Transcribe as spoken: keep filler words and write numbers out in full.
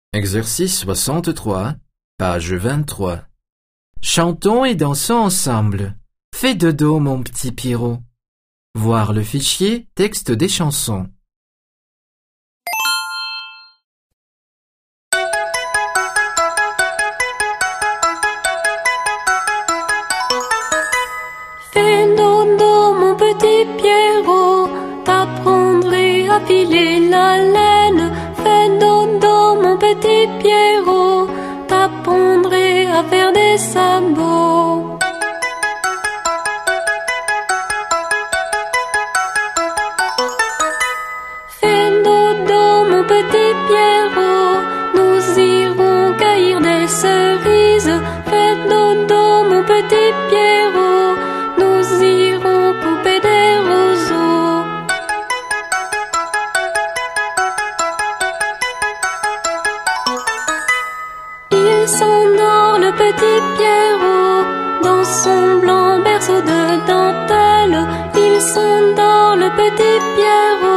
Exercice soixante-trois, page vingt-trois. Chantons et dansons ensemble. Fais dodo, mon petit Pierrot. Voir le fichier texte des chansons. Fais dodo, mon petit Pierrot, t'apprendrai à filer la laine. Fais dodo, mon petit Pierrot, t'apprendrai à faire des sabots. Fais dodo, mon petit Pierrot, nous irons cueillir des cerises. Fais dodo, mon petit Pierrot, nous irons couper des roseaux. Il s'endort le petit Pierrot dans son blanc berceau de dentelle. Il s'endort le petit Pierrot